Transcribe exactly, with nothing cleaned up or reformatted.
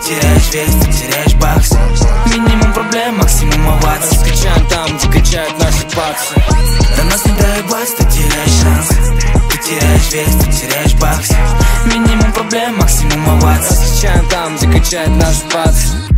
теряешь вес, ты теряешь баксы. Минимум проблем, максимум оваций. Скачаем там, где качают наши баксы. На нас не дай бас, ты теряешь шанс. Ты теряешь вес, ты теряешь баксы. Минимум проблем, максимум оваций. Скачаем там, где качают наши баксы.